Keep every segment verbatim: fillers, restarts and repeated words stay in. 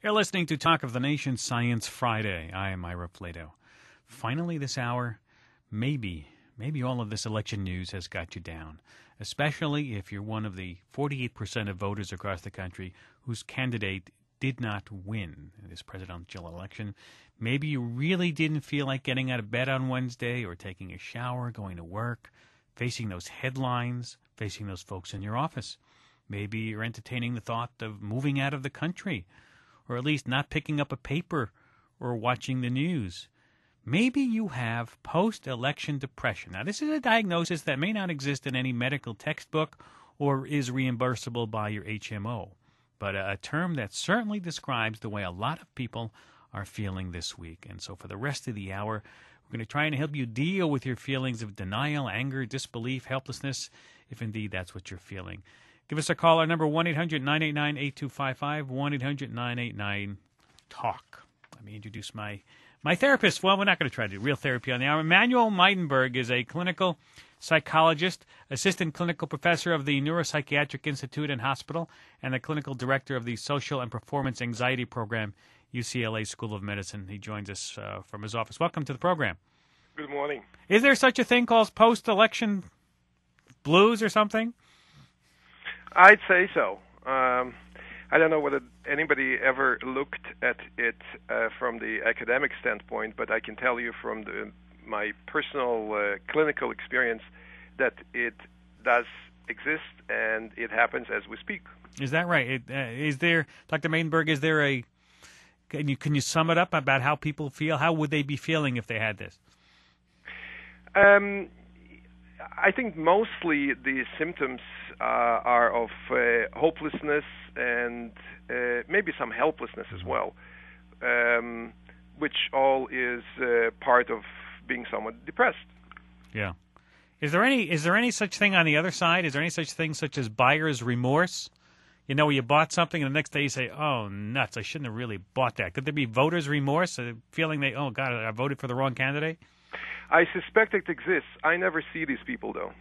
You're listening to Talk of the Nation Science Friday. I am Ira Plato. Finally this hour, maybe, maybe all of this election news has got you down, especially if you're one of the forty-eight percent of voters across the country whose candidate did not win this presidential election. Maybe you really didn't feel like getting out of bed on Wednesday or taking a shower, going to work, facing those headlines, facing those folks in your office. Maybe you're entertaining the thought of moving out of the country, or at least not picking up a paper or watching the news. Maybe you have post-election depression. Now, this is a diagnosis that may not exist in any medical textbook or is reimbursable by your H M O, but a term that certainly describes the way a lot of people are feeling this week. And so for the rest of the hour, we're going to try and help you deal with your feelings of denial, anger, disbelief, helplessness, if indeed that's what you're feeling. Give us a call. Our number, one eight hundred nine eight nine eight two five five, one eight hundred nine eight nine talk. Let me introduce my, my therapist. Well, we're not going to try to do real therapy on the hour. Emmanuel Meidenberg is a clinical psychologist, assistant clinical professor of the Neuropsychiatric Institute and Hospital, and the clinical director of the Social and Performance Anxiety Program, U C L A School of Medicine. He joins us uh, from his office. Welcome to the program. Good morning. Is there such a thing called post-election blues or something? I'd say so. Um, I don't know whether anybody ever looked at it uh, from the academic standpoint, but I can tell you from the, my personal uh, clinical experience that it does exist, and it happens as we speak. Is that right? It, uh, is there, Doctor Meidenberg, is there a, can you, can you sum it up about how people feel? How would they be feeling if they had this? Um, I think mostly the symptoms uh, are of uh, hopelessness and uh, maybe some helplessness as well, um, which all is uh, part of being somewhat depressed. Yeah. Is there any is there any such thing on the other side? Is there any such thing such as buyer's remorse? You know, where you bought something and the next day you say, oh, nuts, I shouldn't have really bought that. Could there be voter's remorse, a feeling they, oh, God, I voted for the wrong candidate? I suspect it exists. I never see these people, though.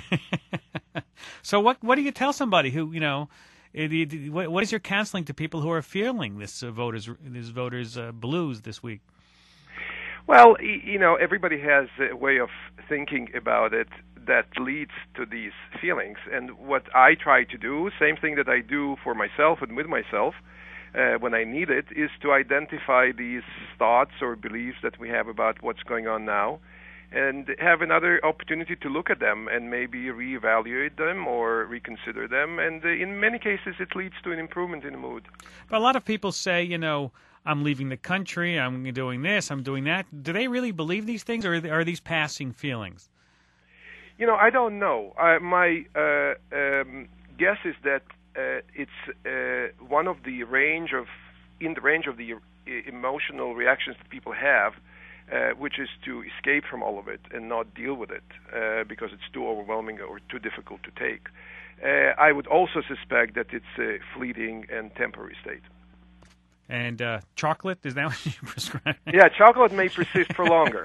So what what do you tell somebody who, you know, it, what, what is your counseling to people who are feeling this uh, voters this voters uh, blues this week? Well, you know, everybody has a way of thinking about it that leads to these feelings. And what I try to do, same thing that I do for myself and with myself, Uh, when I need it, is to identify these thoughts or beliefs that we have about what's going on now and have another opportunity to look at them and maybe reevaluate them or reconsider them. And uh, in many cases, it leads to an improvement in the mood. But a lot of people say, you know, I'm leaving the country, I'm doing this, I'm doing that. Do they really believe these things, or are these passing feelings? You know, I don't know. Uh, my uh, um, guess is that Uh, it's uh, one of the range of, in the range of the uh, emotional reactions that people have, uh, which is to escape from all of it and not deal with it uh, because it's too overwhelming or too difficult to take. Uh, I would also suspect that it's a fleeting and temporary state. And uh, chocolate, is that what you prescribe? Yeah, chocolate may persist for longer.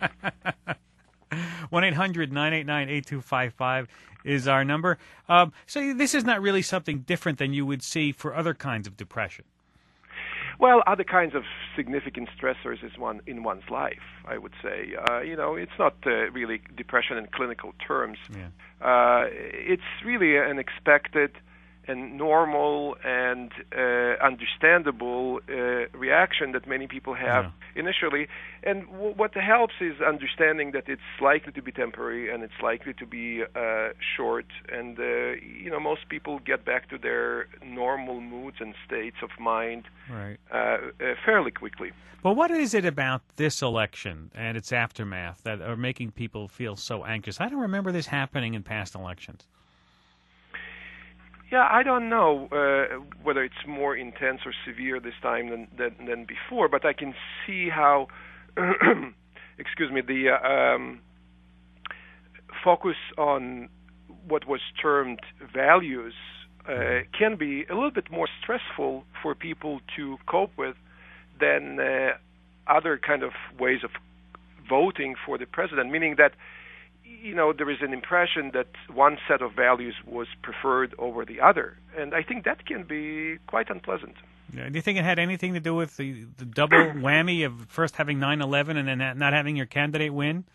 one eight hundred nine eight nine eight two five five is our number. Um, so this is not really something different than you would see for other kinds of depression. Well, other kinds of significant stressors is one in one's life, I would say. Uh, you know, it's not uh, really depression in clinical terms. Yeah. Uh, it's really an expected and normal and uh, understandable uh, reaction that many people have yeah. initially. And w- what helps is understanding that it's likely to be temporary and it's likely to be uh, short. And, uh, you know, most people get back to their normal moods and states of mind right. uh, uh, fairly quickly. Well, what is it about this election and its aftermath that are making people feel so anxious? I don't remember this happening in past elections. Yeah, I don't know uh, whether it's more intense or severe this time than than, than before, but I can see how, excuse me, the uh, um, focus on what was termed values uh, can be a little bit more stressful for people to cope with than uh, other kind of ways of voting for the president, meaning that, you know, there is an impression that one set of values was preferred over the other. And I think that can be quite unpleasant. Do you think it had anything to do with the, the double whammy of first having nine eleven and then not having your candidate win?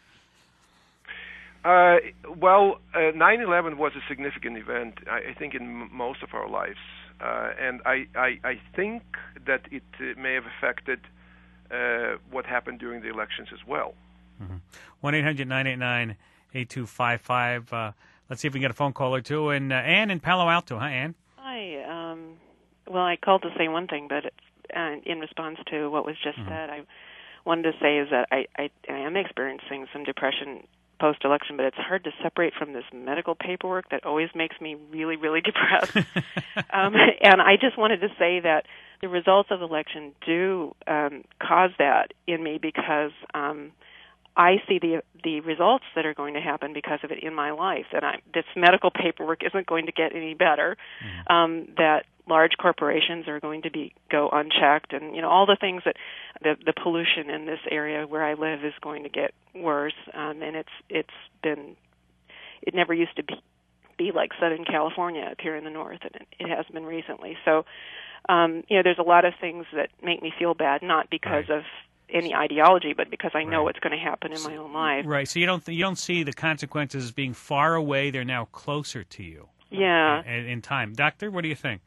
Uh, well, uh, nine eleven was a significant event, I, I think, in m- most of our lives. Uh, and I, I, I think that it uh, may have affected uh, what happened during the elections as well. one eight hundred nine eight nine eight two five five. Uh, let's see if we can get a phone call or two. And uh, Ann in Palo Alto. Hi, Ann. Hi. Um, well, I called to say one thing, but it's, uh, in response to what was just mm-hmm. said, I wanted to say is that I, I, I am experiencing some depression post-election, but it's hard to separate from this medical paperwork that always makes me really, really depressed. um, and I just wanted to say that the results of the election do um, cause that in me because um, I see the the results that are going to happen because of it in my life, and I, this medical paperwork isn't going to get any better. Mm-hmm. Um, that large corporations are going to be go unchecked, and you know all the things that the the pollution in this area where I live is going to get worse, um, and it's it's been it never used to be be like Southern California up here in the north, and it, it has been recently. So, um, you know, there's a lot of things that make me feel bad, not because right. of any ideology, but because I know right. what's going to happen in my own life. Right. So you don't you don't see the consequences as being far away; they're now closer to you. Yeah. In, in time, Doctor, what do you think?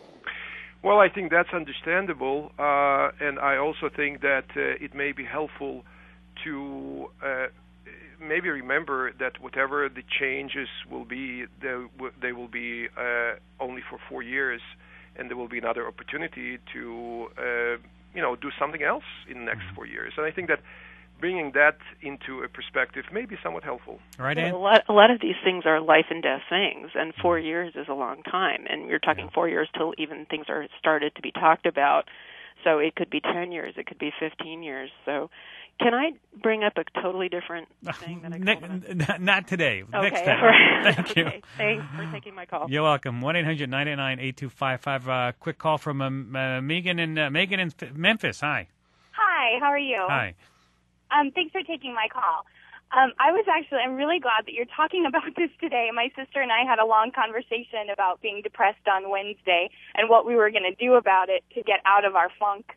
Well, I think that's understandable, uh, and I also think that uh, it may be helpful to uh, maybe remember that whatever the changes will be, they, w- they will be uh, only for four years, and there will be another opportunity to, uh, you know, do something else in the next mm-hmm. four years. And I think that bringing that into a perspective may be somewhat helpful. Right, Ann? A lot, a lot of these things are life and death things, and four years is a long time. And you're talking yeah. four years till even things are started to be talked about. So it could be ten years, it could be fifteen years. So can I bring up a totally different thing that I called N- Not today. Okay, Next time. Right. Thank okay. you. Thanks for taking my call. You're welcome. one eight hundred nine eight nine eight two five five. Uh, quick call from um, uh, Megan in uh, Megan in Memphis. Hi. Hi. How are you? Hi. Um, thanks for taking my call. Um, I was actually, I'm really glad that you're talking about this today. My sister and I had a long conversation about being depressed on Wednesday and what we were going to do about it to get out of our funk.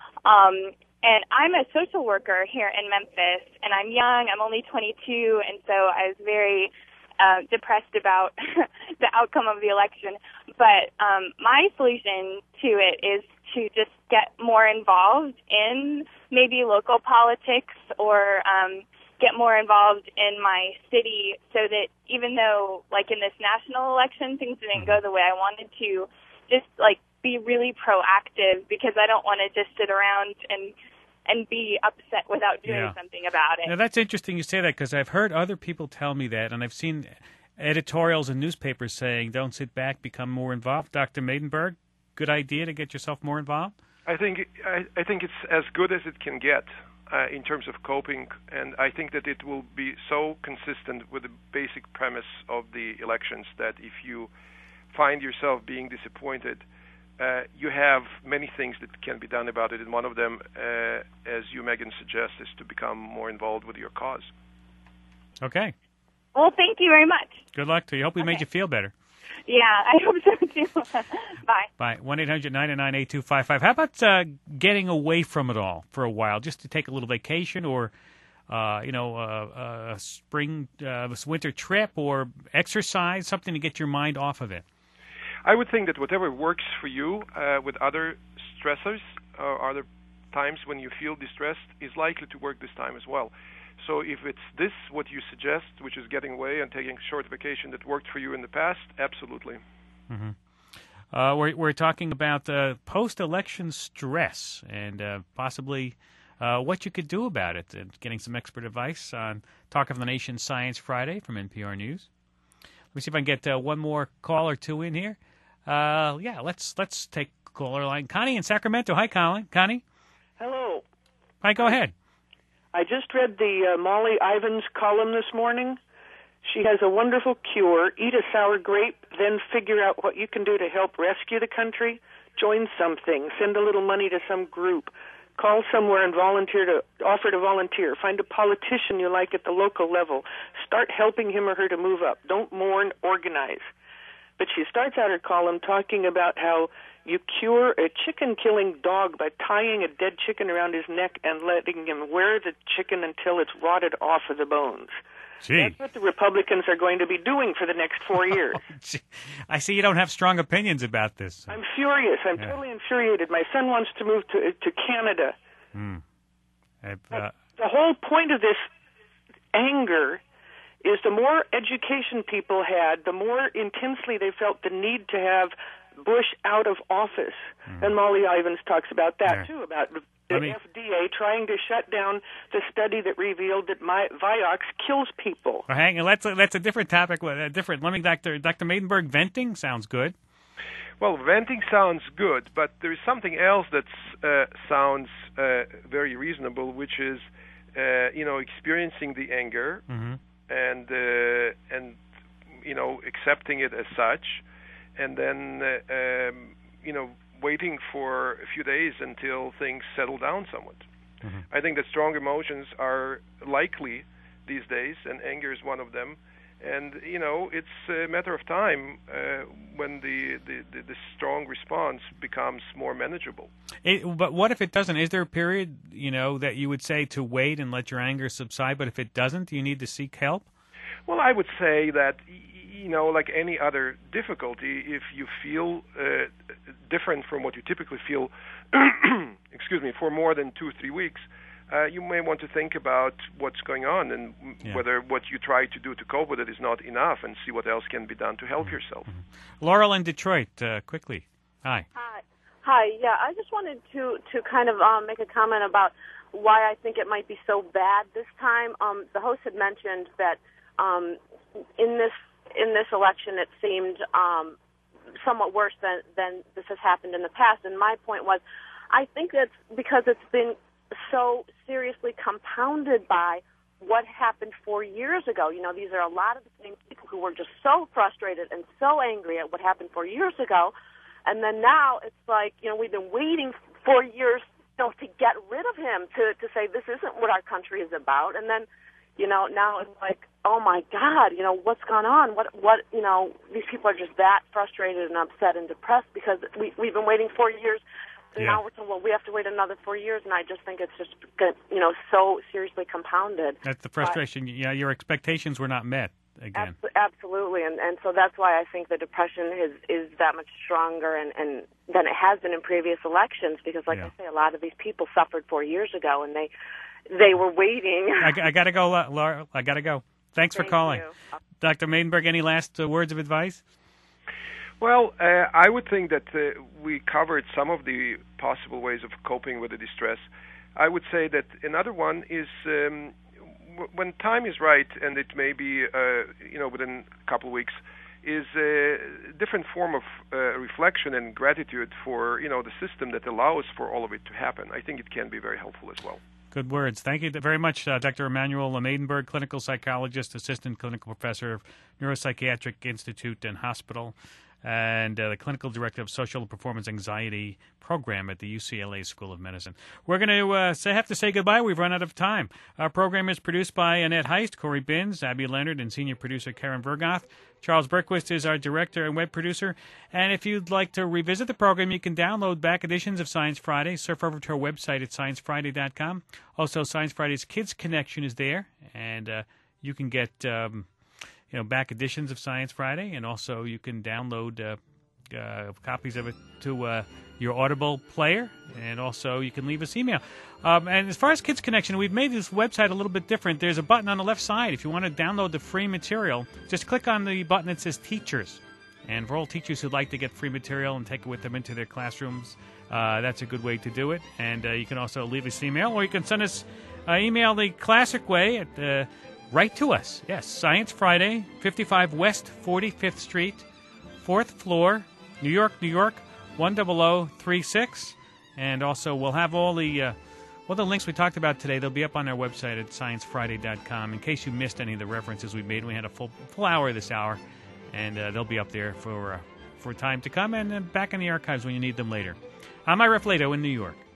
Um, and I'm a social worker here in Memphis, and I'm young. I'm only twenty-two, and so I was very uh, depressed about the outcome of the election. But um, my solution to it is to just get more involved in maybe local politics or um, get more involved in my city so that even though, like, in this national election, things didn't go the way I wanted to, just, like, be really proactive because I don't want to just sit around and and be upset without doing yeah. something about it. Now, that's interesting you say that because I've heard other people tell me that, and I've seen editorials in newspapers saying, don't sit back, become more involved. Doctor Maidenberg, good idea to get yourself more involved? I think I, I think it's as good as it can get uh, in terms of coping, and I think that it will be so consistent with the basic premise of the elections that if you find yourself being disappointed, uh, you have many things that can be done about it, and one of them, uh, as you, Megan, suggest, is to become more involved with your cause. Okay. Well, thank you very much. Good luck to you. Hope we okay. made you feel better. Yeah, I hope so, too. Bye. Bye. one eight hundred nine nine eight two five five. How about uh, getting away from it all for a while, just to take a little vacation or, uh, you know, uh, a spring, uh, winter trip or exercise, something to get your mind off of it? I would think that whatever works for you uh, with other stressors or other times when you feel distressed is likely to work this time as well. So if it's this, what you suggest, which is getting away and taking a short vacation that worked for you in the past, absolutely. Mm-hmm. Uh, we're, we're talking about uh, post-election stress and uh, possibly uh, what you could do about it, and getting some expert advice on Talk of the Nation Science Friday from N P R News. Let me see if I can get uh, one more call or two in here. Uh, yeah, let's let's take caller line. Connie in Sacramento. Hi, Colin. Connie? Hello. Hi, go ahead. I just read the uh, Molly Ivins column this morning. She has a wonderful cure. Eat a sour grape, then figure out what you can do to help rescue the country. Join something. Send a little money to some group. Call somewhere and volunteer to offer to volunteer. Find a politician you like at the local level. Start helping him or her to move up. Don't mourn, organize. But she starts out her column talking about how you cure a chicken-killing dog by tying a dead chicken around his neck and letting him wear the chicken until it's rotted off of the bones. Gee. That's what the Republicans are going to be doing for the next four years. Oh, I see you don't have strong opinions about this. I'm furious. I'm yeah. totally infuriated. My son wants to move to to Canada. Mm. Uh, the whole point of this anger is the more education people had, the more intensely they felt the need to have Bush out of office. Mm. And Molly Ivins talks about that, yeah. too, about the me... F D A trying to shut down the study that revealed that my, Vioxx kills people. Well, hang on, that's a, that's a different topic. A different. Let me, Doctor Doctor Maidenberg, venting sounds good. Well, venting sounds good, but there is something else that uh, sounds uh, very reasonable, which is, uh, you know, experiencing the anger mm-hmm. and uh, and you know accepting it as such, and then uh, um, you know waiting for a few days until things settle down somewhat. Mm-hmm. I think that strong emotions are likely these days, and anger is one of them. And, you know, it's a matter of time uh, when the, the, the, the strong response becomes more manageable. It, but what if it doesn't? Is there a period, you know, that you would say to wait and let your anger subside, but if it doesn't, do you need to seek help? Well, I would say that, you know, like any other difficulty, if you feel uh, different from what you typically feel, excuse me, for more than two or three weeks, Uh, you may want to think about what's going on and yeah. whether what you try to do to cope with it is not enough, and see what else can be done to help mm-hmm. yourself. Mm-hmm. Laurel in Detroit, uh, quickly. Hi. Hi. Hi. Yeah, I just wanted to, to kind of um, make a comment about why I think it might be so bad this time. Um, the host had mentioned that um, in this in this election it seemed um, somewhat worse than, than this has happened in the past. And my point was, I think that's because it's been so seriously compounded by what happened four years ago. You know, these are a lot of the same people who were just so frustrated and so angry at what happened four years ago. And then now it's like, you know, we've been waiting four years you know, to get rid of him, to, to say this isn't what our country is about. And then, you know, now it's like, oh, my God, you know, what's gone on? What, what, you know, these people are just that frustrated and upset and depressed because we, we've been waiting four years. And yeah. now we're told, well, we have to wait another four years, and I just think it's just, you know, so seriously compounded. That's the frustration. But, yeah, your expectations were not met again. Ab- absolutely, and and so that's why I think the depression is is that much stronger and, and than it has been in previous elections. Because, like yeah. I say, a lot of these people suffered four years ago, and they they were waiting. I, I got to go, Laura. I got to go. Thanks for Thank calling, you. Doctor Maidenberg. Any last uh, words of advice? Well, uh, I would think that uh, we covered some of the possible ways of coping with the distress. I would say that another one is um, w- when time is right, and it may be, uh, you know, within a couple of weeks, is a different form of uh, reflection and gratitude for, you know, the system that allows for all of it to happen. I think it can be very helpful as well. Good words. Thank you very much, uh, Doctor Emanuel Maidenberg, clinical psychologist, assistant clinical professor of Neuropsychiatric Institute and Hospital, and uh, the clinical director of social and performance anxiety program at the U C L A School of Medicine. We're going to uh, say, have to say goodbye. We've run out of time. Our program is produced by Annette Heist, Corey Binns, Abby Leonard, and senior producer Karen Vergoth. Charles Berquist is our director and web producer. And if you'd like to revisit the program, you can download back editions of Science Friday. Surf over to our website at science friday dot com. Also, Science Friday's Kids Connection is there, and uh, you can get um, you know back editions of Science Friday, and also you can download uh, uh, copies of it to uh, your Audible player, and also you can leave us email. Um, and as far as Kids Connection, we've made this website a little bit different. There's a button on the left side. If you want to download the free material, just click on the button that says Teachers. And for all teachers who'd like to get free material and take it with them into their classrooms, uh, that's a good way to do it. And uh, you can also leave us email, or you can send us uh, email the classic way at uh, write to us. Yes, Science Friday, fifty-five West forty-fifth Street, fourth floor, New York, New York, one zero zero three six. And also we'll have all the uh, all the links we talked about today. They'll be up on our website at science friday dot com in case you missed any of the references we made. We had a full full hour this hour, and uh, they'll be up there for uh, for time to come, and uh, back in the archives when you need them later. I'm Ira Flato in New York.